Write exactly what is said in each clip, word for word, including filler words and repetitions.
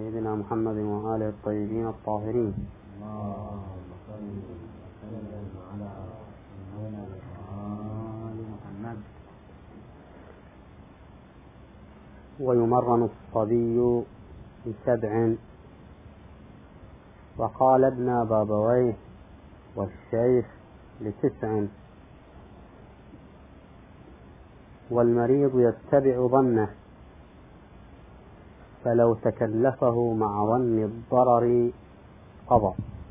سيدنا محمد وآله الطيبين الطاهرين. اللهم صل وسلم على آل محمد. ويمرن الصبي بسبع، وقال ابن بابويه والشيخ لتسع، والمريض يتبع ظنه، فلو تكلفه مع ظن الضرر قضى.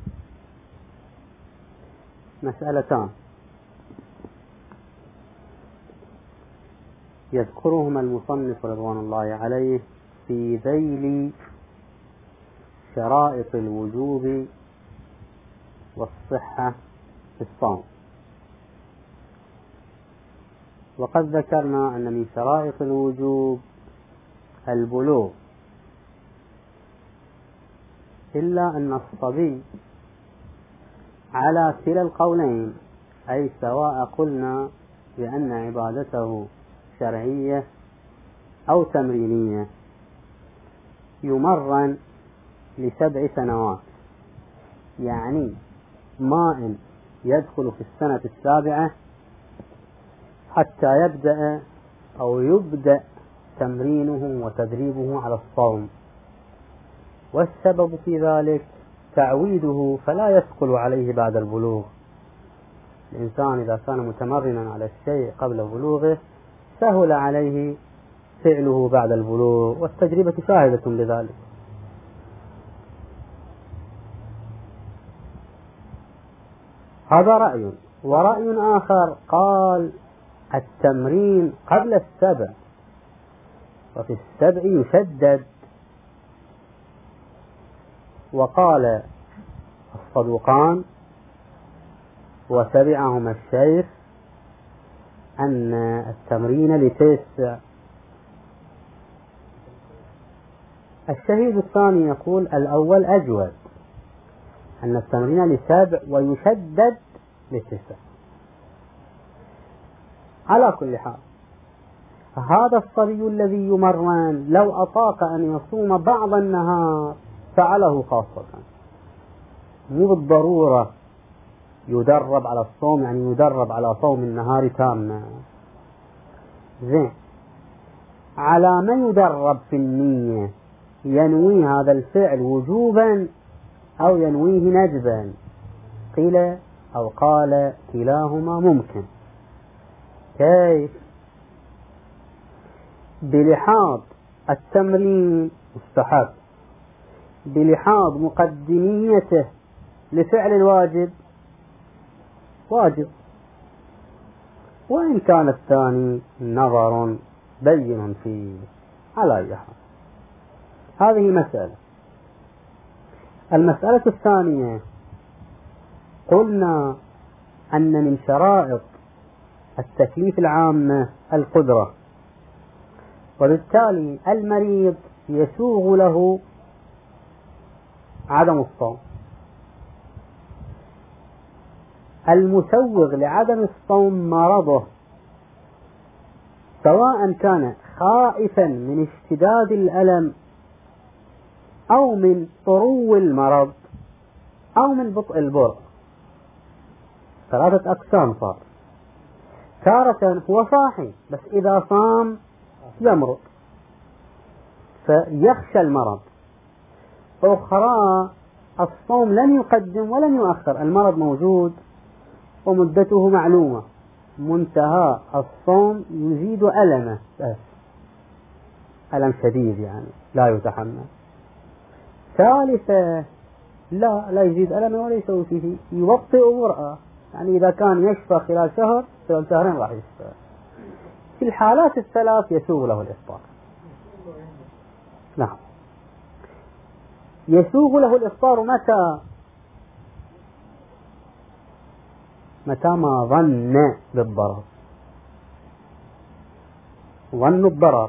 مسألتان يذكرهما المصنف رضوان الله عليه في ذيل شرائط الوجوب والصحة في الصوم. وقد ذكرنا أن من شرائط الوجوب البلوغ، إلا أن الصبي على كلا القولين، أي سواء قلنا بأن عبادته شرعية أو تمرينية، يمرن لسبع سنوات، يعني ما يدخل في السنة السابعة حتى يبدأ أو يبدأ تمرينه وتدريبه على الصوم. والسبب في ذلك تعويده، فلا يثقل عليه بعد البلوغ. الإنسان إذا كان متمرنا على الشيء قبل بلوغه سهل عليه فعله بعد البلوغ، والتجربة شاهدة بذلك. هذا رأي. ورأي آخر قال التمرين قبل السبع، وفي السبع يشدد. وقال الصدوقان وتبعهما الشيخ أن التمرين لتسع. الشهيد الثاني يقول الأول أجود، أن التمرين لسبع ويشدد لتسع. على كل حال، هذا الصبي الذي يمرن لو أطاق أن يصوم بعض النهار فعله خاصة، مو بالضرورة يدرب على الصوم، يعني يدرب على صوم النهار تاما. زين، على ما يدرب في النية، ينوي هذا الفعل وجوبا أو ينويه ندبا، قيل أو قال كلاهما ممكن. كيف؟ بلحاظ التمرين مستحب، بلحاظ مقدميته لفعل الواجب واجب، وإن كان الثاني نظر بين فيه. على أي حال، هذه مسألة. المسألة الثانية، قلنا أن من شرائط التكليف العامة القدرة، وبالتالي المريض يسوغ له عدم الصوم. المسوغ لعدم الصوم مرضه، سواء كان خائفا من اشتداد الألم أو من طرو المرض أو من بطء البرء. ثلاثة أقسام صار. تارة هو صاحي بس إذا صام يمرض فيخشى المرض، أخرى الصوم لن يقدم ولن يؤخر، المرض موجود ومدته معلومة، منتهى الصوم يزيد ألمه بس، ألم شديد يعني لا يتحمل. ثالثة لا لا يزيد ألمه ولا يسوي فيه، يبطئ برأة، يعني إذا كان يشفى خلال شهر خلال شهرين راح يشفى. في الحالات الثلاث يسوغ له الإفطار. نعم، يسوغ له الإفطار متى؟ متى ما ظن بالضرر، ظن الضرر.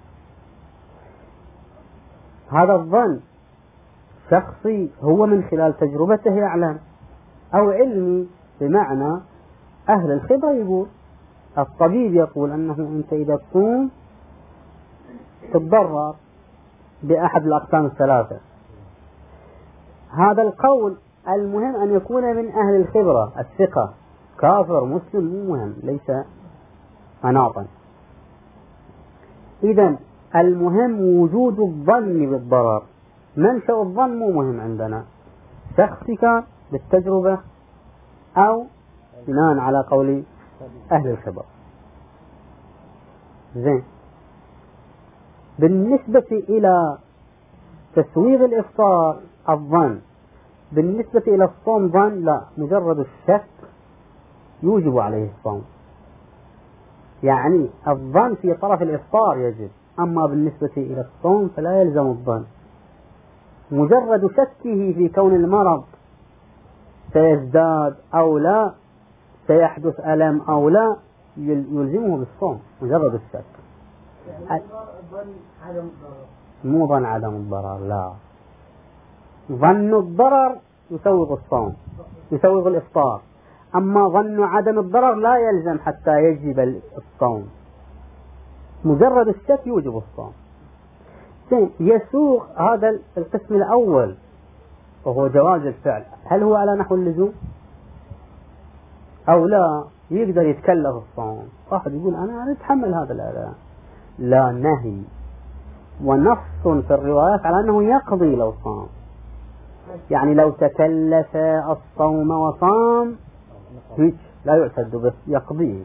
هذا الظن شخصي، هو من خلال تجربته يعلم، أو علمي بمعنى أهل الخبرة يقول، الطبيب يقول أنه أنت إذا تصوم تتضرر، بأحد الأقسام الثلاثة. هذا القول المهم أن يكون من أهل الخبرة الثقة، كافر مسلم مو مهم، ليس مناطا. إذن المهم وجود الظن بالضرر، منشأ الظن مو مهم عندنا، شخصك بالتجربة أو بناء على قول أهل الخبرة. زين. بالنسبة إلى تسويغ الإفطار الظن، بالنسبة إلى الصوم ظن لا، مجرد الشك يوجب عليه الصوم، يعني الظن في طرف الإفطار يجب، أما بالنسبة إلى الصوم فلا يلزم الظن. مجرد شكه في كون المرض سيزداد أو لا، سيحدث ألم أو لا، يلزمه بالصوم مجرد الشك. يعني ظن عدم الضرر، مو ظن عدم الضرر، لا، ظن الضرر يسوغ الصوم، يسوغ الإفطار، أما ظن عدم الضرر لا يلزم حتى يجب الصوم، مجرد الشك يوجب الصوم. يسوغ هذا القسم الأول وهو جواز الفعل، هل هو على نحو اللزوم أو لا؟ يقدر يتكلف الصوم، واحد يقول أنا أتحمل هذا الأذى، لا، نهي ونص في الروايات على أنه يقضي لو صام، يعني لو تكلف الصوم وصام هيك لا يعتد به، يقضيه.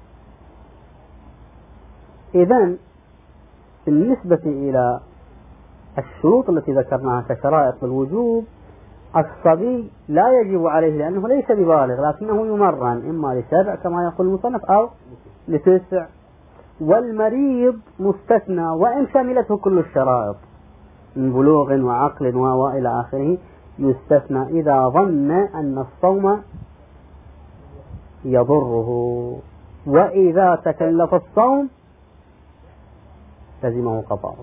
إذن بالنسبة إلى الشروط التي ذكرناها كشرائط الوجوب، الصبي لا يجب عليه لأنه ليس ببالغ، لكنه يمرن إما لسبع كما يقول المصنف أو لتسع، والمريض مستثنى وإن شملته كل الشرائط من بلوغ وعقل وإلى آخره، يستثنى إذا ظن أن الصوم يضره، وإذا تكلف الصوم لزمه قضاء.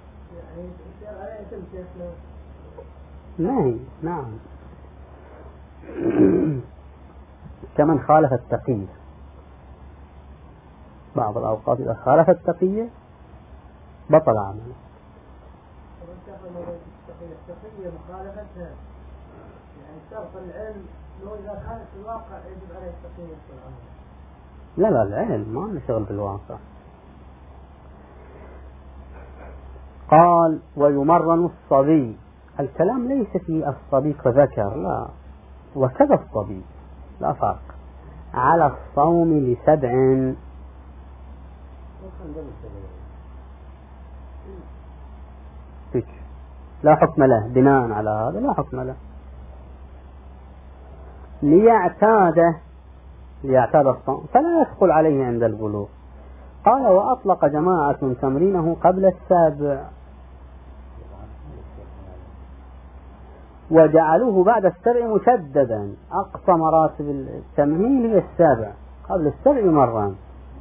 نهي، نعم، كمن خالف التقية، بعض الأوقات إذا خالف التقية بطل عمله. التقية مخالفتها يعني شرط العلم، لو إذا كانت في الواقع يجب عليه التقية في العمل. لا لا، العلم ما نشغل بالواقع. قال ويمرن الصبي، الكلام ليس في الصبي كذكر، لا، وكذا الصبي لا فرق، على الصوم لسبع، لا حكم له، بناء على هذا لا حكم له، ليعتاده، ليعتاد الصوم فلا يثقل عليه عند البلوغ. قال وأطلق جماعة تمرينه قبل السابع وجعلوه بعد السبع مشددا، أقصى مراتب التمرين هي السابع، قبل السبع مرة.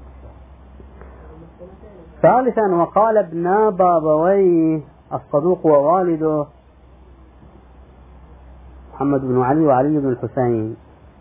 ثالثا وقال ابن بابويه الصدوق ووالده محمد بن علي وعلي بن الحسين،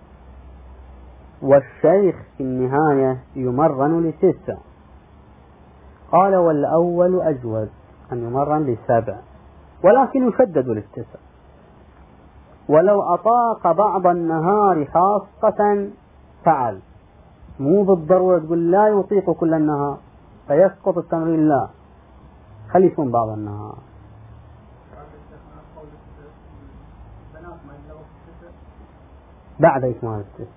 والشيخ في النهاية يمرن لتسع. قال والأول أجوز أن يمرن لسبع، ولكن يشدد للتسع، ولو أطاق بعض النهار خاصة فعل، مو بالضرورة تقول لا يطيق كل النهار فيسقط التمرين، لا، خلي يكون بعض النهار. بعد إكمال التسع،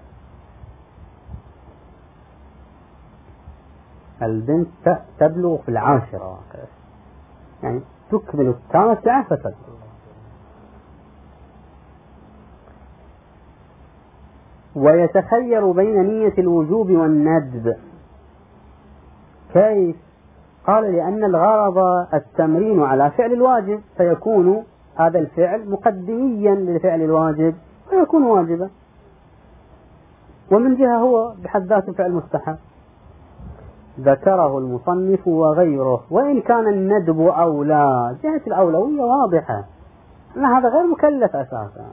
البنت تبلغ في العاشرة، يعني تكمل التاسعة فتبلغ. ويتخير بين نية الوجوب والندب. كيف؟ قال لأن الغرض التمرين على فعل الواجب، فيكون هذا الفعل مقدميا للفعل الواجب فيكون واجبا، ومن جهة هو بحد ذاته فعل مستحب. ذكره المصنف وغيره، وإن كان الندب أولى، جهة الأولوية واضحة أن هذا غير مكلف أساسا.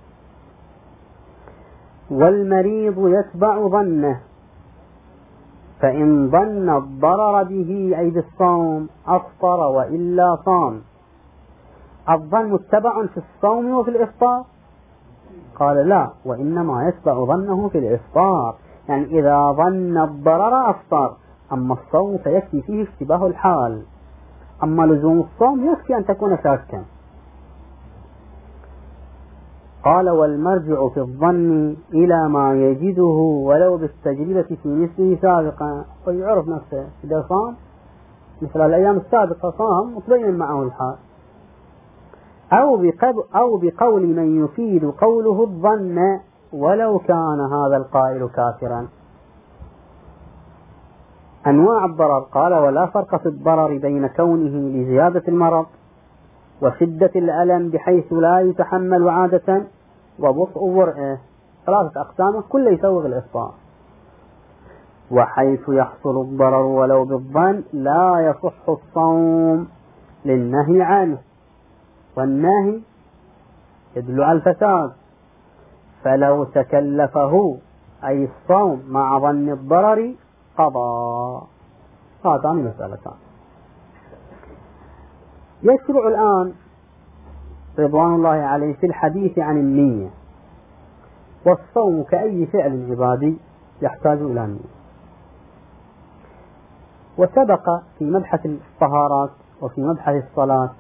والمريض يتبع ظنه، فإن ظن الضرر به أي بالصوم أفطر وإلا صام. الظن متبع في الصوم وفي الإفطار؟ قال لا، وإنما يتبع ظنه في الإفطار، يعني إذا ظن الضرر أفطر، أما الصوم فيكفي فيه اشتباه الحال، أما لزوم الصوم يكفي أن تكون شاكا. قال والمرجع في الظن إلى ما يجده ولو بالتجربة في مثله سابقا، ويعرف نفسه إذا صام مثل الأيام السابقة صام وتبين معه الحال، أو بقول, أو بقول من يفيد قوله الظن ولو كان هذا القائل كافرا. أنواع الضرر قال ولا فرق في الضرر بين كونه لزيادة المرض وشدة الألم بحيث لا يتحمل عادة وبطء ورئه، ثلاثة أقسام كل يسوغ الإفطار. وحيث يحصل الضرر ولو بالظن لا يصح الصوم للنهي عنه، والنهي يدل على الفساد، فلو تكلفه أي الصوم مع ظن الضرر قضى. هاتان مسألتان. يشرع الآن رضوان الله عليه في الحديث عن النية، والصوم كأي فعل عبادي يحتاج إلى النية. وسبق في مبحث الطهارات وفي مبحث الصلاة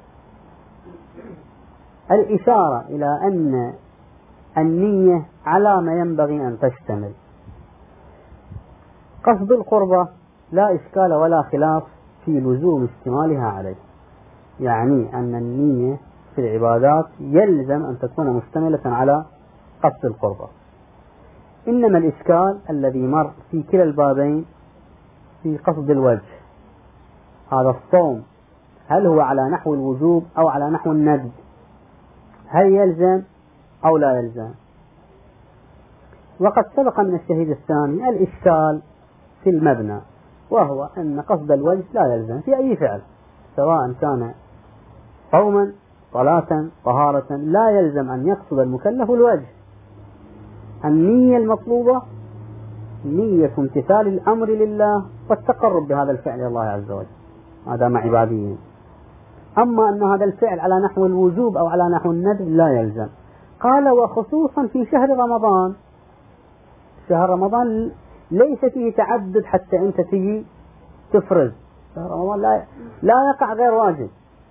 الإشارة إلى أن النية على ما ينبغي أن تشتمل. قصد القربة لا إشكال ولا خلاف في لزوم اشتمالها عليه، يعني أن النية في العبادات يلزم أن تكون مشتملة على قصد القربة. إنما الإشكال الذي مر في كلا البابين في قصد الوجه. هذا الصوم هل هو على نحو الوجوب أو على نحو الندب؟ هل يلزم أو لا يلزم؟ وقد سبق من الشهيد الثاني الإشكال في المبنى، وهو أن قصد الوجه لا يلزم في أي فعل، سواء كان صوما صلاة طهارة، لا يلزم أن يقصد المكلف الوجه. النية المطلوبة نية امتثال الأمر لله والتقرب بهذا الفعل إلى الله عز وجل، هذا مع عباديين. أما أن هذا الفعل على نحو الوجوب أو على نحو الندب لا يلزم. قال وخصوصا في شهر رمضان، شهر رمضان ليس فيه تعدد حتى أنت تجي تفرز، شهر رمضان لا, لا يقع غير واجب.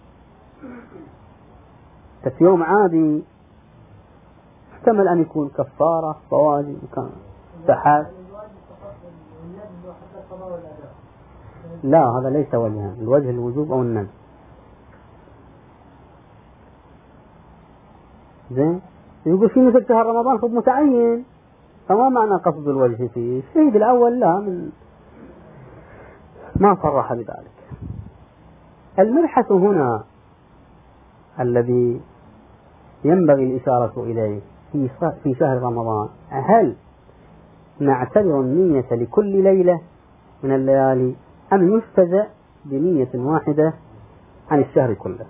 في يوم عادي احتمل أن يكون كفارة فواجب وكان سحاب. لا، هذا ليس وجها، الوجه الوجوب أو الندب. زين، يقول في مثل شهر رمضان خذ متعين، فما معنى قصد الوجه فيه؟ الشهيد الأول لا، من ما صرح بذلك. المبحث هنا الذي ينبغي الإشارة إليه في في شهر رمضان، هل نعتبر النية لكل ليلة من الليالي أم يجتزأ بنية واحدة عن الشهر كله؟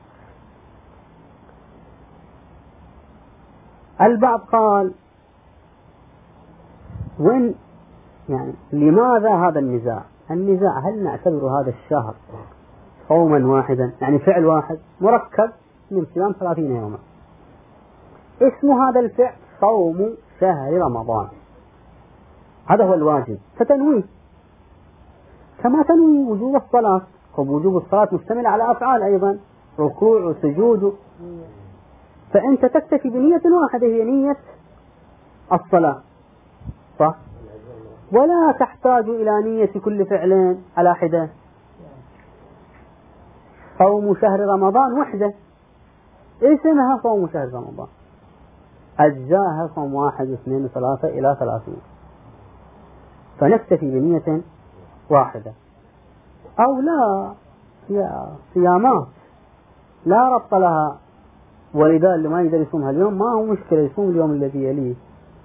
البعض قال وين يعني لماذا هذا النزاع؟ النزاع هل نعتبر هذا الشهر صوما واحدا، يعني فعل واحد مركب من صيام ثلاثين يوما، اسم هذا الفعل صوم شهر رمضان، هذا هو الواجب، فتنويه كما تنوي وجوب الصلاة. ووجوب الصلاة مشتمل على أفعال أيضا، ركوع وسجود، فأنت تكتفي بنية واحدة هي نية الصلاة، صح؟ ولا تحتاج إلى نية كل فعل على حدة. صوم شهر رمضان وحده اسمها صوم شهر رمضان، أجزاها صوم واحد واثنين وثلاثة إلى ثلاثين، فنكتفي بنية واحدة. أو لا، صيامات لا ربط لها، ولذا اللي ما يقدر يصومها اليوم ما هو مشكلة، يصوم اليوم الذي يليه.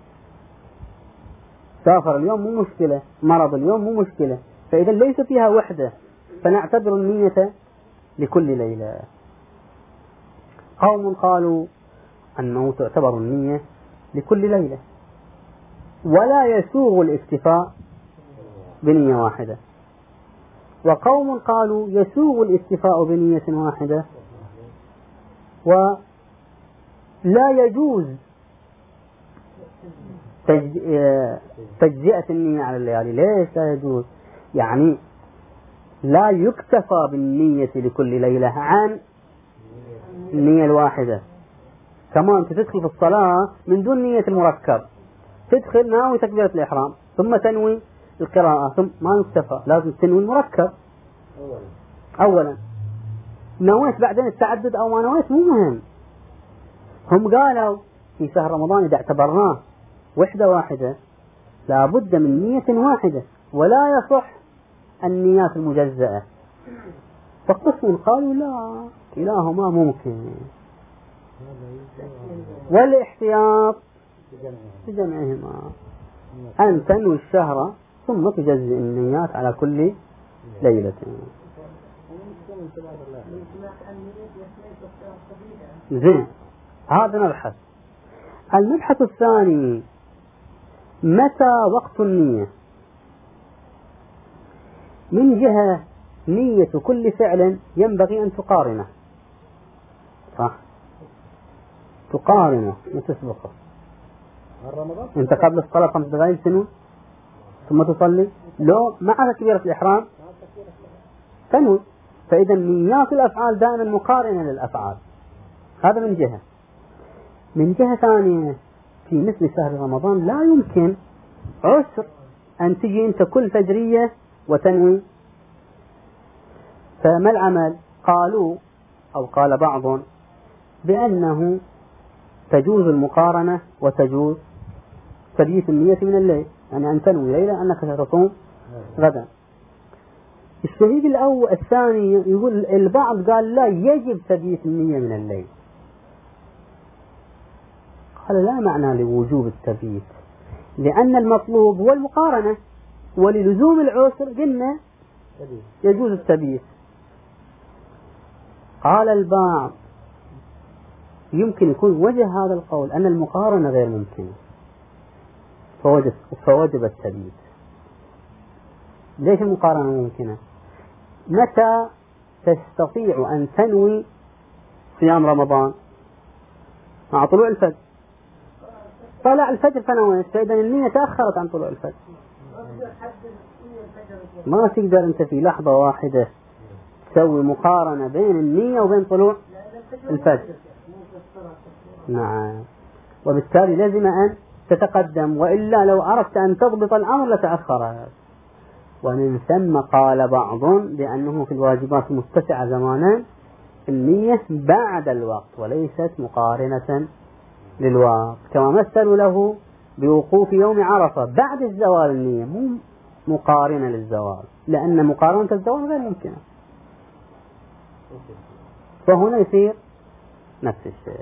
سافر اليوم مو مشكلة، مرض اليوم مو مشكلة، فإذا ليس فيها وحدة، فنعتبر النية لكل ليلة. قوم قالوا أنه تعتبر النية لكل ليلة، ولا يسوغ الاكتفاء بنية واحدة، وقوم قالوا يسوغ الاكتفاء بنية واحدة ولا يجوز تجزئة النية على الليالي. ليش لا يجوز؟ يعني لا يكتفى بالنية لكل ليلة عن النية الواحدة. كمان أنت تدخل في الصلاة من دون نية المركب، تدخل ناوي تكبيرة الإحرام ثم تنوي القراءة، ثم ما يكتفى، لازم تنوي المركب أولا. نويت بعدين التعدد أو ما نويت مو مهم. هم قالوا في شهر رمضان إذا اعتبرناه وحدة واحدة لابد من نية واحدة ولا يصح النيات المجزئة. فقسم قالوا لا، كلاهما ممكن، والاحتياط بجمعهما أن تنوي الشهر ثم تجزئ النيات على كل ليلة. زين، هذا مبحث. المبحث الثاني متى وقت النية؟ من جهة نية كل فعل ينبغي أن تقارنه، صح؟ تقارنه وتسبقه. أنت قبل الصلاة خمس دقائق تنوي ثم تصلي، لو مع تكبيرة الإحرام تنوي. فإذا نيات الأفعال دائما مقارنة للأفعال. هذا من جهة. من جهة ثانية في مثل شهر رمضان لا يمكن عسر أن تجي أنت كل فجرية وتنوي. فما العمل؟ قالوا أو قال بعض بأنه تجوز المقارنة وتجوز تبييت النية من الليل، يعني أن تنوي ليلة أنك ستصوم غدا. الشهيد الأول الثاني يقول البعض قال لا، يجب تبييت النية من الليل. قال لا معنى لوجوب التبييت، لأن المطلوب هو المقارنة، وللزوم العسر قلنا يجوز التبييت. قال البعض يمكن يكون وجه هذا القول أن المقارنة غير ممكنة فوجب, فوجب التبييت. ليش المقارنة ممكنة؟ متى تستطيع أن تنوي صيام رمضان؟ مع طلوع الفجر. طلع الفجر فنويت، فإذا النية تأخرت عن طلوع الفجر. ما تقدر أنت في لحظة واحدة تسوي مقارنة بين النية وبين طلوع الفجر. نعم، وبالتالي لازم أن تتقدم، وإلا لو أردت أن تضبط الأمر لتأخر. ومن ثم قال بعض بأنه في الواجبات المتسعة زمانا النية بعد الوقت وليست مقارنة للوقت، كما مثلوا له بوقوف يوم عرفة بعد الزوال النية مو مقارنة للزوال، لأن مقارنة الزوال غير ممكنة. فهنا يصير نفس الشيء.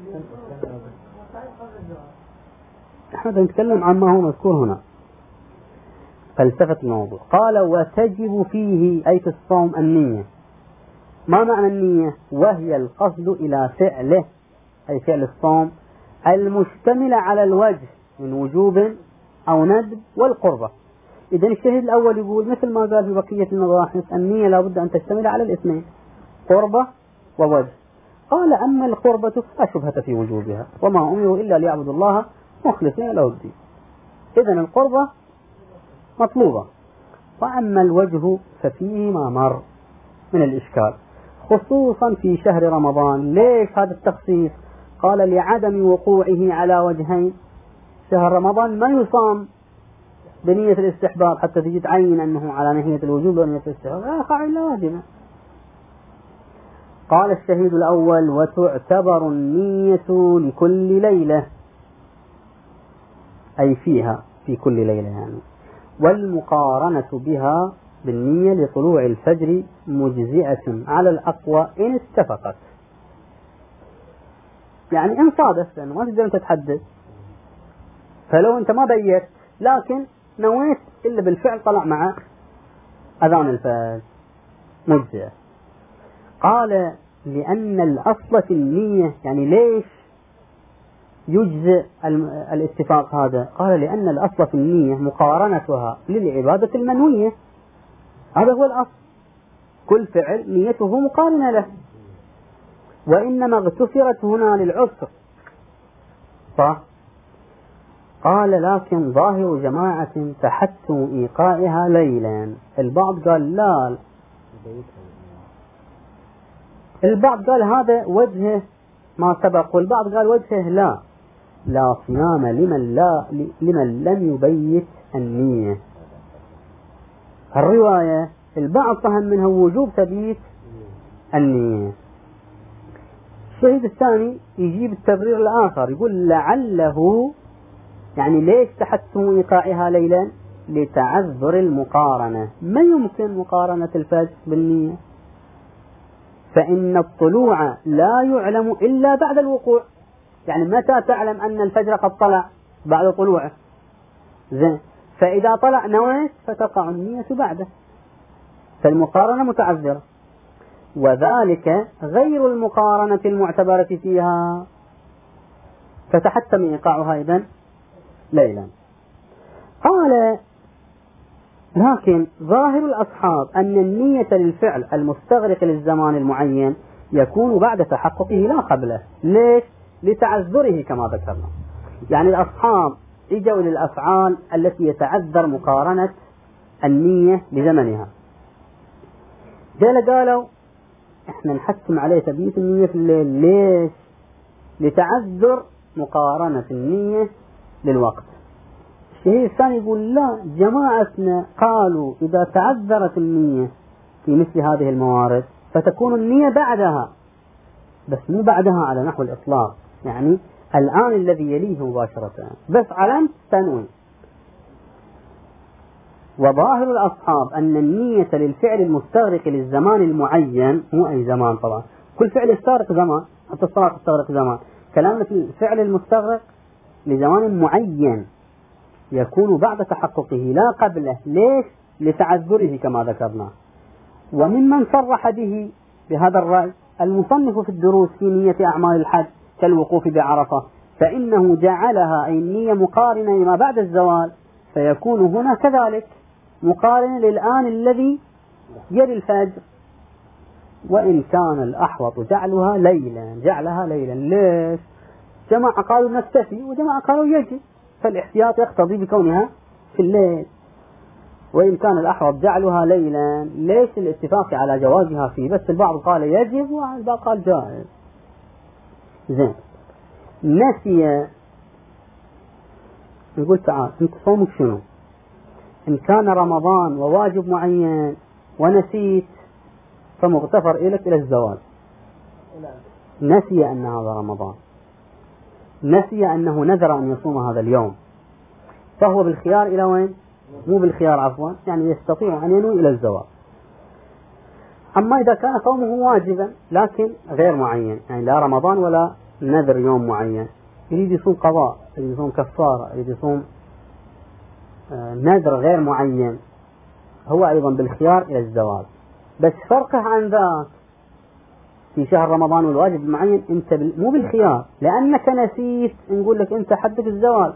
نحن نتكلم عن ما هو مذكور هنا، فلسفة الموضوع. قال وتجب فيه أي في الصوم النية. ما معنى النية؟ وهي القصد إلى فعله، أي فعل الصوم المشتمل على الوجه من وجوب أو ندب والقربة. إذن الشهيد الأول يقول مثل ما قال في بقية المباحث النية لابد أن تشتمل على الاثنين، قربة ووجه. قال أما القربة فلا شبهة في وجوبها، وما أمروا إلا ليعبدوا الله مخلصين له الدين. إذن القربة مطلوبة. وأما الوجه ففيه ما مر من الإشكال، خصوصا في شهر رمضان. ليش هذا التخصيص؟ قال لعدم وقوعه على وجهين. شهر رمضان ما يصام بنية الاستحباب حتى تجي تعين أنه على نية الوجوب ونية الاستحباب، لا قاعدة لازمة. قال الشهيد الأول وتعتبر النية لكل ليلة، أي فيها في كل ليلة يعني، والمقارنة بها بالنية لطلوع الفجر مجزئة على الأقوى إن اتفقت. يعني إن صادف، لأنه ما تقدر أنت تحدد، فلو أنت ما بيت لكن نويت إلا بالفعل طلع مع أذان الفجر مجزئة. قال لأن الأصل في النية، يعني ليش يجزئ الاتفاق هذا؟ قال لأن الأصل في النية مقارنتها للعبادة المنوية، هذا هو الأصل، كل فعل نيته مقارنة له، وإنما اغتفرت هنا للعسر. صح؟ قال لكن ظاهر جماعة تحتم إيقائها ليلا. البعض قال لا، البعض قال هذا وجهه ما سبق، والبعض قال وجهه لا، لا صيام لمن لا لمن لم يبيت النية. الرواية البعض فهم منها وجوب تبييت النية. الشهيد الثاني يجيب التبرير الآخر، يقول لعله يعني ليش تحتم إيقاعها ليلا؟ لتعذر المقارنة، ما يمكن مقارنة الفجر بالنية، فإن الطلوع لا يعلم إلا بعد الوقوع. يعني متى تعلم أن الفجر قد طلع؟ بعد طلوعه. زين، فإذا طلع نويت فتقع النية بعده، فالمقارنة متعذرة، وذلك غير المقارنة المعتبرة فيها، فتحتم إيقاعها إذن ليلا. قال لكن ظاهر الأصحاب أن النية للفعل المستغرق للزمان المعين يكون بعد تحققه لا قبله. ليش؟ لتعذره كما ذكرنا. يعني الأصحاب اجوا للأفعال التي يتعذر مقارنة النية بزمنها، جال قالوا احنا نحتم عليه تبييت النية في الليل. ليش؟ لتعذر مقارنة النية للوقت. الشهيد الثاني يقول لا، جماعتنا قالوا إذا تعذرت النية في مثل هذه الموارد فتكون النية بعدها، بس مو بعدها على نحو الإطلاق، يعني الآن الذي يليه مباشرة، بس علامة تنوي. وظاهر الأصحاب أن النية للفعل المستغرق للزمان المعين، مو أي زمان طبعا، كل فعل يستغرق زمان، حتى الصلاة تستغرق زمان، كلامنا في الفعل المستغرق لزمان معين يكون بعد تحققه لا قبله. ليش؟ لتعذره كما ذكرنا. وممن صرح به بهذا الرأي المصنف في الدروس في نية أعمال الحج كالوقوف بعرفة، فإنه جعلها أي النية مقارنة لما بعد الزوال، فيكون هنا كذلك مقارنة للآن الذي يلي الفجر. وإن كان الأحوط جعلها ليلا، جعلها ليلا. ليش؟ جماعة قالوا نكتفي وجماعة قالوا يجب، فالاحتياط يقتضي بكونها في الليل. وإن كان الأحوط جعلها ليلا، ليش الاتفاق على جوازها فيه؟ بس البعض قال يجب والبعض قال جائز. زين، نسي نقول تعال انت صومك شنو؟ إن كان رمضان وواجب معين ونسيت فمغتفر إليك إلى الزوال. نسي أن هذا رمضان، نسي أنه نذر أن يصوم هذا اليوم، فهو بالخيار إلى وين؟ مو بالخيار عفوا، يعني يستطيع أن ينوي إلى الزوال. أما إذا كان صومه واجبا لكن غير معين، يعني لا رمضان ولا نذر يوم معين، يريد يصوم قضاء، يريد يصوم كفارة، يريد يصوم نذر غير معين، هو أيضا بالخيار إلى الزوال. بس فرقه عن ذاك في شهر رمضان والواجب المعين أنت مو بالخيار، لأنك نسيت نقول لك أنت حدك الزوال.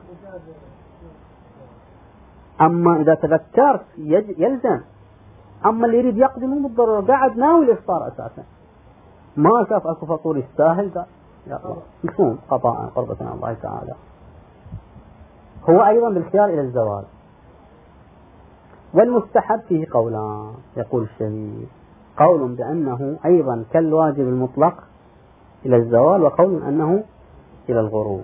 أما إذا تذكرت يلزم. أما اللي يريد يقضي مو بالضرورة، قاعد ناوي الإفطار أساسا، ما شاف أكو فطور يستاهل قال يا الله يصوم قضاء قربة من الله تعالى، هو أيضا بالخيار إلى الزوال. والمستحب فيه قولان، يقول الشهيد، قول بأنه أيضا كالواجب المطلق إلى الزوال، وقول أنه إلى الغروب.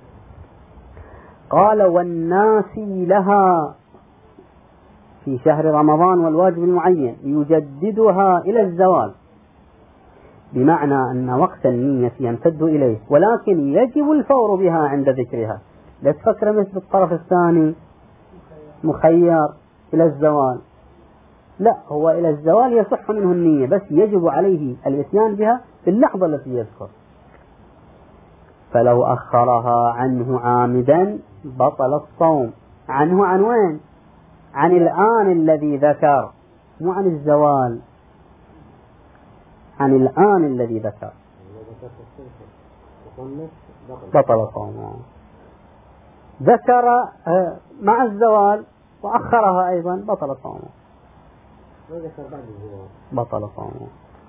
قال والناسي لها في شهر رمضان والواجب المعين يجددها إلى الزوال، بمعنى أن وقت النية يمتد إليه، ولكن يجب الفور بها عند ذكرها. لا تفكر مثل الطرف الثاني مخير إلى الزوال، لا، هو إلى الزوال يصح منه النية، بس يجب عليه الإتيان بها في اللحظة التي يذكر. فلو أخرها عنه عامدا بطل الصوم. عنه عن وين؟ عن الآن الذي ذكر، مو عن الزوال، عن الآن الذي ذكر. بطل صومه. ذكر مع الزوال وأخرها أيضا بطل صومه. بطل صومه.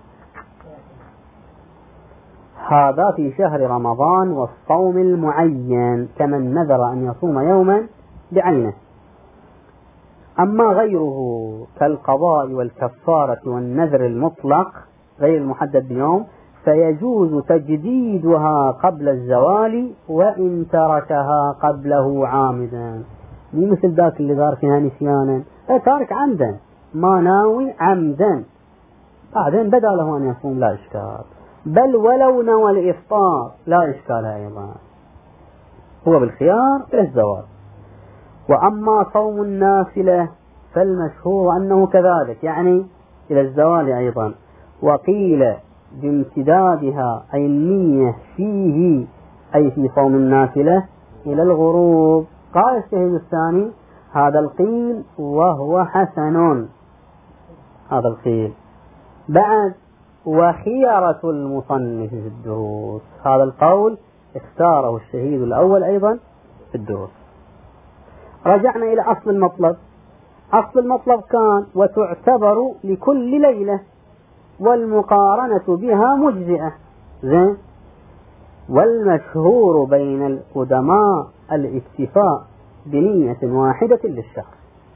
هذا في شهر رمضان والصوم المعين كمن نذر أن يصوم يوما بعينه. أما غيره كالقضاء والكفارة والنذر المطلق غير المحدد بيوم فيجوز تجديدها قبل الزوال وإن تركها قبله عامدا. مو مثل ذاك اللي دار فيها نسيانا، تارك عمدا ما ناوي عمدا بعدين بدا له أن يصوم لا إشكال، بل ولو نوى الإفطار لا إشكال أيضا، هو بالخيار إلى الزوال. وأما صوم النافلة فالمشهور أنه كذلك، يعني إلى الزوال أيضا. وقيل بامتدادها أي النية فيه أي في صوم النافلة إلى الغروب. قال الشهيد الثاني هذا القيل وهو حسن، هذا القيل. بعد وخيرة المصنف في الدروس، هذا القول اختاره الشهيد الأول أيضا في الدروس. رجعنا إلى أصل المطلب. أصل المطلب كان وتعتبر لكل ليلة والمقارنة بها مجزئة. زين. والمشهور بين القدماء الاكتفاء بنية واحدة للشهر،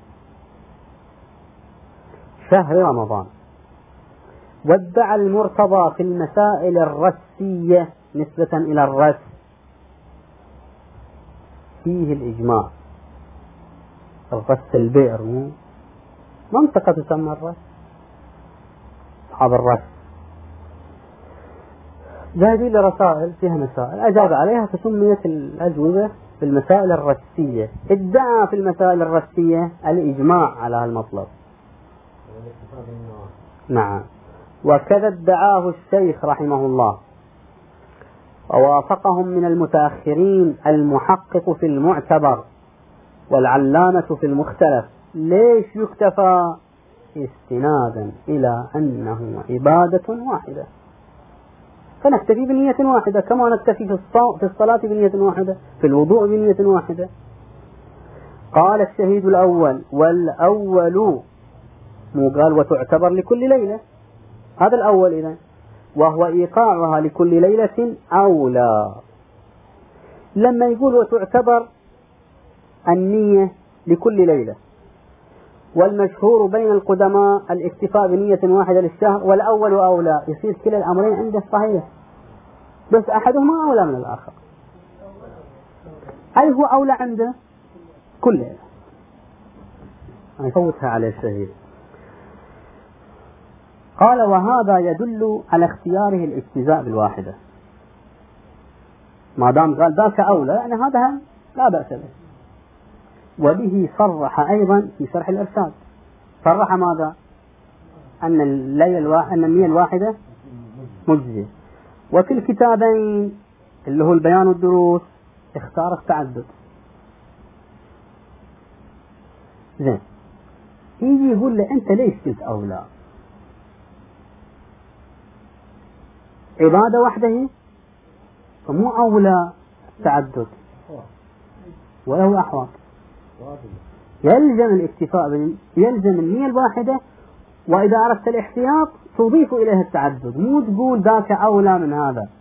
شهر رمضان. وادعى المرتضى في المسائل الرسية نسبة إلى الرس فيه الإجماع. الرس البئر مو منطقة تسمى الرس، أصحاب الرس جايبين لرسائل فيها مسائل أجاب عليها فسميت الأجوبة في المسائل الرسية. ادعى في المسائل الرسية الإجماع على المطلب. نعم. وكذا ادعاه الشيخ رحمه الله ووافقهم من المتأخرين المحقق في المعتبر والعلامة في المختلف. ليش يكتفى؟ استنادا إلى أنه عبادة واحدة، فنكتفي بنية واحدة كما نكتفي في, في الصلاة بنية واحدة، في الوضوء بنية واحدة. قال الشهيد الأول والأول مو قال وتعتبر لكل ليلة، هذا الأول إذن، وهو إيقاعها لكل ليلة أولى. لما يقول وتعتبر النية لكل ليلة والمشهور بين القدماء الاكتفاء بنية واحدة للشهر والأول أولى، يصير كلا الأمرين عنده صحيح، بس أحدهما أولى من الآخر. أي هو أولى عنده كل ليلة. يفوتها على الشهيد. قال وهذا يدل على اختياره الاجتزاء بالواحدة، ما دام قال ذاك أولى يعني هذا لا بأس به. وبه صرح أيضا في شرح الإرشاد، صرح ماذا؟ أن الليلة الوا... أن النية الواحدة مجزي. وفي الكتابين اللي هو البيان والدروس اختار التعدد. زين. يجي يقول له أنت ليش قلت أولى؟ عبادة واحدة فمو أولى تعدد وله أحوال. يلزم الاكتفاء بال... يلزم النية الواحدة، وإذا أردت الاحتياط تضيف إليه التعدد، مو تقول ذاك أولى من هذا.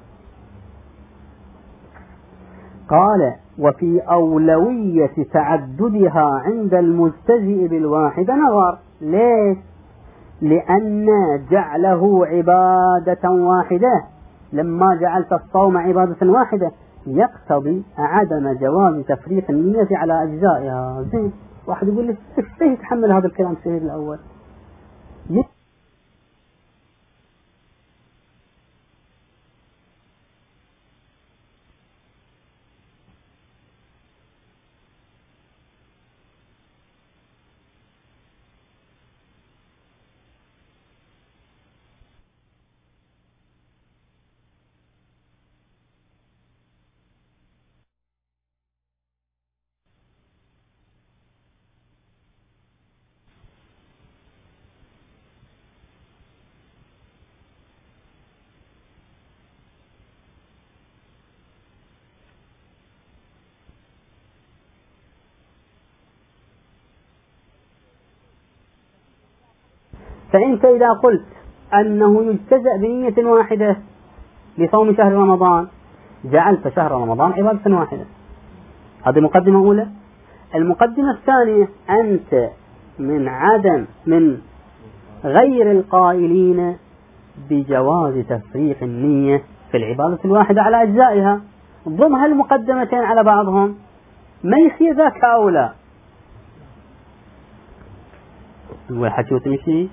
قال وفي أولوية تعددها عند المجتزئ بالواحدة نظر. ليش؟ لأن جعله عبادة واحدة، لما جعلت الصوم عبادة واحدة يقتضي عدم جواز تفريق النية على أجزائها. زين. واحد يقول لي ايش يتحمل هذا الكلام الشهيد الأول؟ فأنت إذا قلت أنه يجتزأ بنية واحدة لصوم شهر رمضان جعلت شهر رمضان عبادة واحدة. هذه مقدمة أولى. المقدمة الثانية أنت من عدم من غير القائلين بجواز تفريق النية في العبادة الواحدة على أجزائها ضم هالمقدمتين على بعضهم ما يصير ذاك أولى. والحكي وتمشي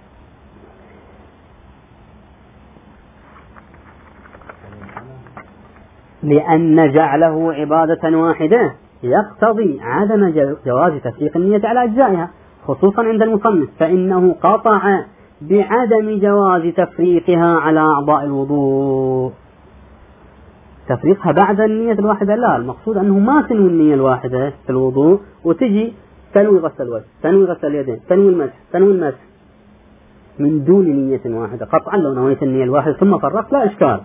لأن جعله عبادة واحدة يقتضي عدم جواز تفريق النية على أجزائها خصوصا عند المصنف، فإنه قطع بعدم جواز تفريقها على أعضاء الوضوء. تفريقها بعد النية الواحدة لا، المقصود أنه ما تنوي النية الواحدة في الوضوء وتجي تنوي غسل الوجه، تنوي غسل اليدين، تنوي المسح، تنوي المسح من دون نية واحدة. قطعا لو نويت النية الواحدة ثم فرقت لا إشكال.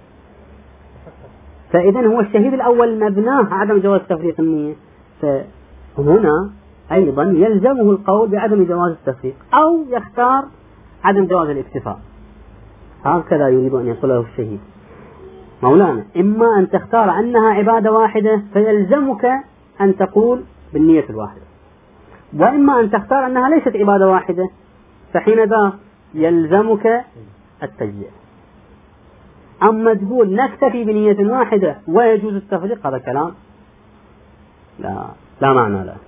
فإذا هو الشهيد الأول مبناه عدم جواز تفريق النية، فهنا أيضا يلزمه القول بعدم جواز التفريق أو يختار عدم جواز الاكتفاء. هكذا يريد أن يقوله الشهيد. مولانا إما أن تختار أنها عبادة واحدة فيلزمك أن تقول بالنية الواحدة، وإما أن تختار أنها ليست عبادة واحدة فحينذا يلزمك التجزئة. أما تقول نكتفي بنية واحدة ويجوز التفريق هذا كلام لا لا معنى له.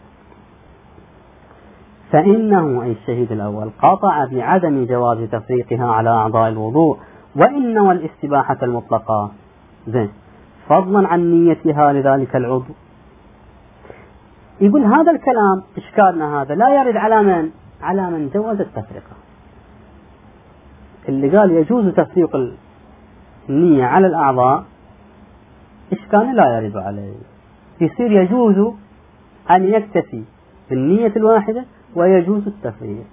فإنه أي الشهيد الأول قطع بعدم جواز تفريقها على أعضاء الوضوء وإن والاستباحة المطلقة زين فضلا عن نيتها لذلك العضو. يقول هذا الكلام إشكالنا هذا لا يرد على من؟ على من جوز التفرقة. اللي قال يجوز تفريق النية على الأعضاء إشكال لا يرد عليه، يصير يجوز أن يكتفي بالنية الواحدة ويجوز التفريق.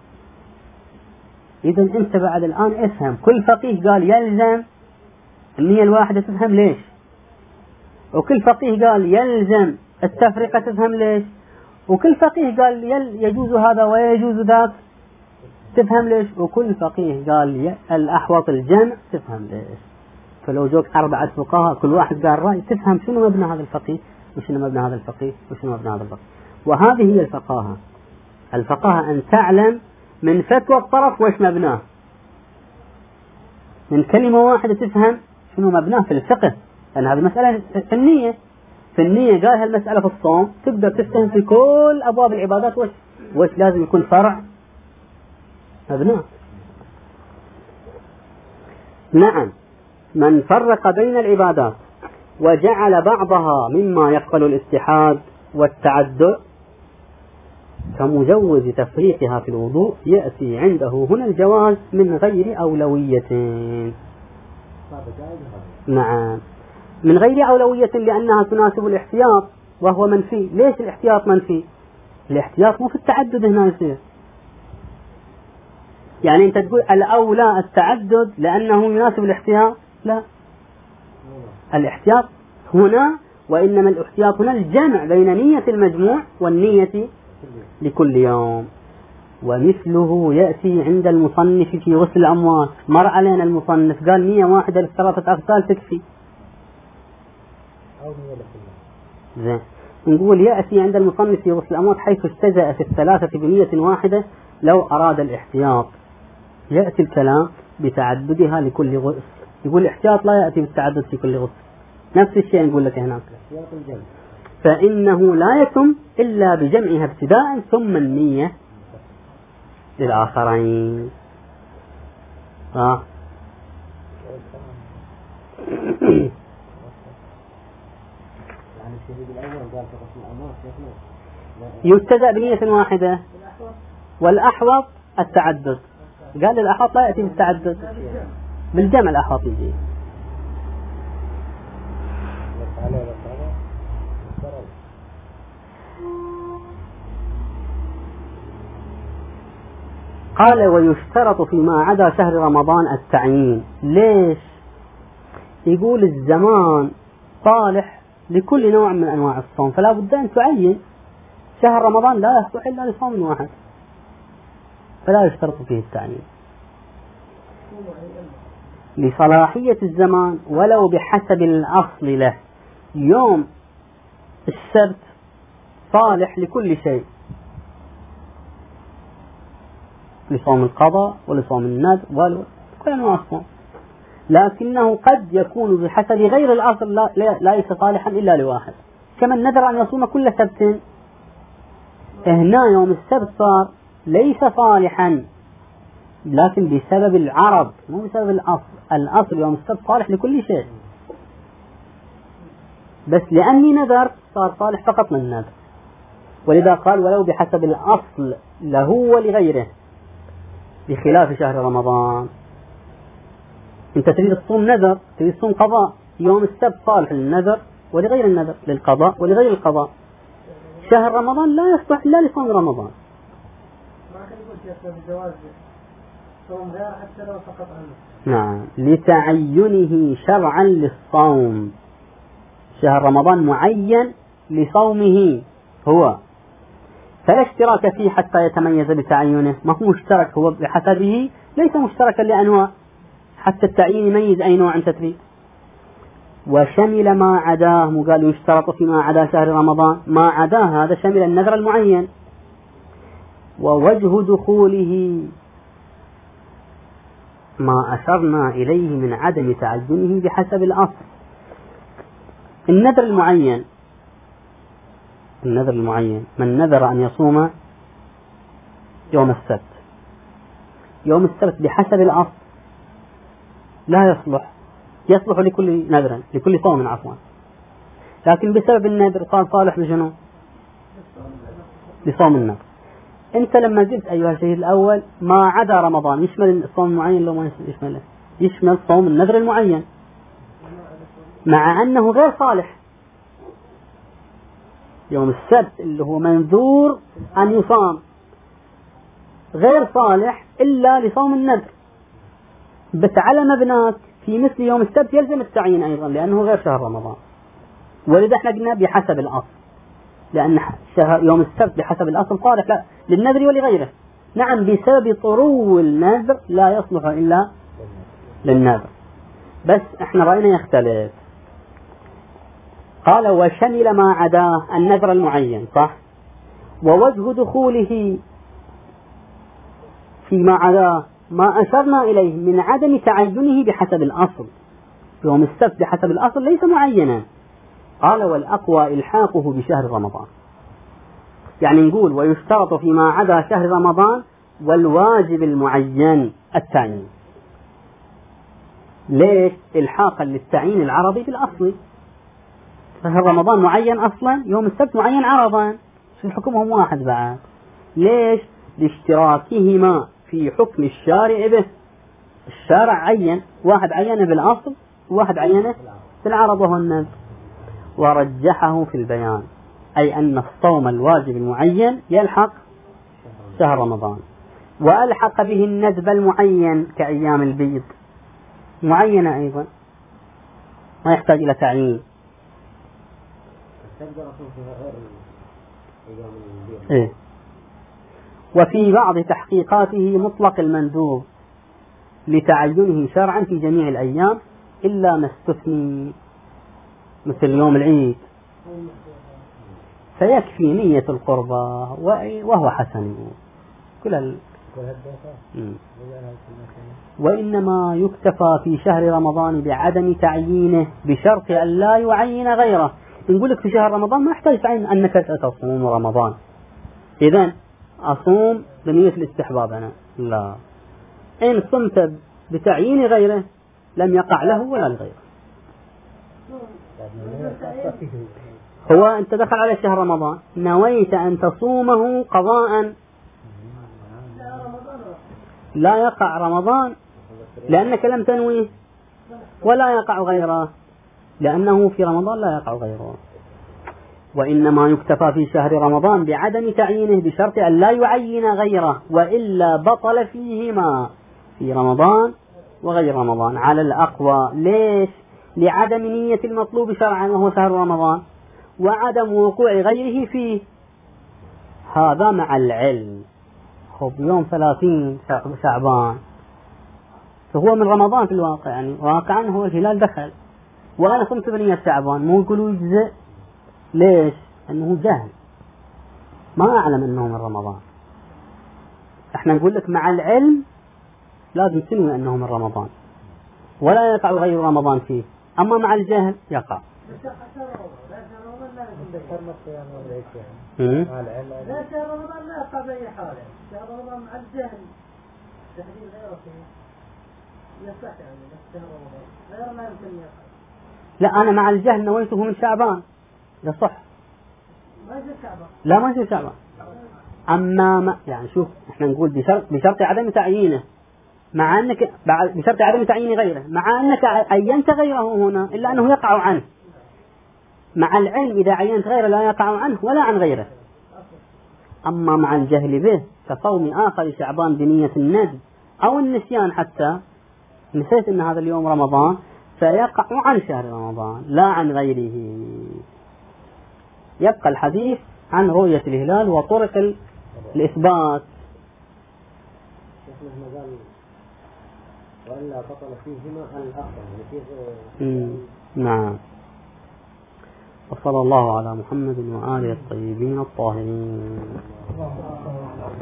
إذا أنت بعد الآن افهم، كل فقيه قال يلزم النية الواحدة تفهم ليش، وكل فقيه قال يلزم التفرقة تفهم ليش، وكل فقيه قال يجوز هذا ويجوز ذاك تفهم ليش، وكل فقيه قال الأحوط الجمع تفهم ليش. فلو جوك أربعة فقهاء كل واحد قال رأي تفهم شنو مبنى هذا الفقيه وشنو مبنى هذا الفقيه وشنو مبنى هذا الفقيه. وهذه هي الفقاهة. الفقاهة أن تعلم من فتوى الطرف وش مبناه، من كلمة واحدة تفهم شنو مبناه في الفقه، لأن هذه مسألة في النية. في النية قال هالمسألة في الصوم تقدر تفهم في كل أبواب العبادات وش وش لازم يكون فرع مبناه. نعم، من فرق بين العبادات وجعل بعضها مما يقبل الاتحاد والتعدد كمجوز تفريقها في الوضوء يأتي عنده هنا الجواز من غير أولوية. نعم، من غير أولوية لأنها تناسب الاحتياط وهو منفي. ليش الاحتياط منفي؟ الاحتياط مو في التعدد هنا يصير. يعني أنت تقول الأولى التعدد لأنه يناسب الاحتياط، لا، الاحتياط هنا وإنما الاحتياط هنا الجمع بين نية المجموع والنية لكل يوم. ومثله يأتي عند المصنف في غسل الأموات. مر علينا المصنف قال نية واحدة للثلاثة أغسال تكفي. زين، نقول يأتي عند المصنف في غسل الأموات حيث استجاء في الثلاثة بنية واحدة لو أراد الاحتياط. يأتي الكلام بتعددها لكل غسل. يقول الاحتياط لا يأتي بالتعدد في كل غسل. نفس الشيء نقول لك هناك، فإنه لا يتم إلا بجمعها ابتداء ثم النية للآخرين. آه. يجتزأ بنية واحدة والأحوط التعدد. قال الأحوط لا يأتي بالتعدد، بالجمع الأحوط يجي. قال ويشترط فيما عدا شهر رمضان التعيين. ليش؟ يقول الزمان صالح لكل نوع من أنواع الصوم، فلا بد أن تعين. شهر رمضان لا يصلح إلا لصوم واحد، فلا يشترط فيه التعيين لصلاحية الزمان ولو بحسب الأصل له. يوم السبت صالح لكل شيء، لصوم القضاء ولصوم النذر وكل أنواع الصوم، لكنه قد يكون بحسب غير الأصل لا ليس صالحا إلا لواحد، كما النذر أن يصوم كل سبت. هنا يوم السبت صار ليس صالحا لكن بسبب العرض مو بسبب الأصل. الأصل يوم السبت صالح لكل شيء، بس لأني نذر صار صالح فقط للنذر. ولذا قال ولو بحسب الأصل له ولغيره، بخلاف شهر رمضان. انت تريد تصوم نذر، تريد تصوم قضاء، يوم السبت صالح للنذر ولغير النذر، للقضاء ولغير القضاء. شهر رمضان لا يصلح إلا لصوم رمضان. نعم، لتعينه شرعا للصوم. شهر رمضان معين لصومه هو، فلا اشتراك فيه حتى يتميز بتعينه. ما هو مشترك، هو بحسبه ليس مشتركا لأنواع حتى التعيين يميز أي نوع أنت تريد. وشمل ما عداه، مو قال يشترط فيما عدا شهر رمضان، ما عداه هذا شمل النذر المعين. ووجه دخوله ما أشرنا إليه من عدم تعينه بحسب الأصل. النذر المعين، النذر المعين من نذر أن يصوم يوم السبت، يوم السبت بحسب الأصل لا يصلح، يصلح لكل نذر لكل صوم عفوا، لكن بسبب النذر صار صالح لشنو؟ لصوم النذر. أنت لما قلت أيها الشهيد الأول ما عدا رمضان، يشمل الصوم المعين لو ما يشمله؟ يشمل صوم النذر المعين، مع أنه غير صالح. يوم السبت اللي هو منذور أن يصام غير صالح إلا لصوم النذر، بس على مبناك في مثل يوم السبت يلزم التعيين أيضا لأنه غير شهر رمضان. ولذا احنا قلنا بحسب الأصل، لأن شهر يوم السبت بحسب الأصل صالح لا للنذر ولغيره. نعم، بسبب طرو النذر لا يصلح إلا للنذر، بس احنا رأينا يختلف. قال وشمل ما عداه النذر المعين، صح. ووجه دخوله فيما عداه ما أشرنا إليه من عدم تعينه بحسب الأصل. يوم السبت بحسب الأصل ليس معينا. قال والأقوى إلحاقه بشهر رمضان، يعني نقول ويشترط فيما عدا شهر رمضان والواجب المعين التعيين. ليش؟ إلحاقا للتعيين العرضي بالأصل. شهر رمضان معين أصلا، يوم السبت معين عرضا، حكمهم واحد بعد. ليش؟ لاشتراكهما في حكم الشارع به. الشارع عين، واحد عينه بالأصل وواحد عينه بالعرض وهو النذر. ورجحه في البيان، أي أن الصوم الواجب المعين يلحق شهر رمضان، وألحق به الندب المعين كأيام البيض معينة أيضا ما يحتاج إلى تعيين. إيه؟ وفي بعض تحقيقاته مطلق المندوب لتعينه شرعا في جميع الأيام إلا ما استثني، مثل يوم العيد فيكفي نية القربة وهو حسن كل ال... وإنما يكتفى في شهر رمضان بعدم تعيينه بشرط أن لا يعين غيره. نقول لك في شهر رمضان ما يحتاج تعين أنك تصوم رمضان، إذن أصوم بنية الاستحباب أنا، لا. إن صمت بتعيين غيره لم يقع له ولا لغيره. هو أنت دخل على شهر رمضان نويت أن تصومه قضاء، لا يقع رمضان لأنك لم تنوي، ولا يقع غيره لأنه في رمضان لا يقع غيره. وإنما يكتفى في شهر رمضان بعدم تعيينه بشرط أن لا يعين غيره، وإلا بطل فيهما في رمضان وغير رمضان على الأقوى. ليش؟ لعدم نية المطلوب شرعا وهو شهر رمضان، وعدم وقوع غيره فيه. هذا مع العلم، خب يوم ثلاثين شعبان فهو من رمضان في الواقع، يعني واقعا هو الهلال دخل وأنا صمت بنية شعبان، مو يقولوا يجزئ. ليش؟ أنه جهل، ما أعلم أنه من رمضان. احنا نقول لك مع العلم لازم تنوي أنه من رمضان ولا يقع غير رمضان فيه، أما مع الجهل يقع. لا شهر رمضان لا يقع بأي حال، شهر رمضان مع الجهل تحديد غيره فيه يصح يعني، بس شهر رمضان غير ما يمكن يقع. لا أنا مع الجهل نويته من شعبان يصح. ما يصير شعبان. لا ما يصير شعبان. أما ما يعني شوف احنا نقول بشرط بشرط عدم تعيينه، مع أنك بشرط عدم تعيين غيره، مع أنك عينت غيره هنا إلا أنه يقع عنه. مع العلم إذا عينت غيره لا يقع عنه ولا عن غيره. أما مع الجهل به كصوم آخر شعبان بنية الندب أو النسيان، حتى نسيت أن هذا اليوم رمضان فيقع عن شهر رمضان لا عن غيره. يبقى الحديث عن رؤية الهلال وطرق الإثبات. وإلا بطل فيهما الأخر. نعم. وصلى الله على محمد وآله الطيبين الطاهرين.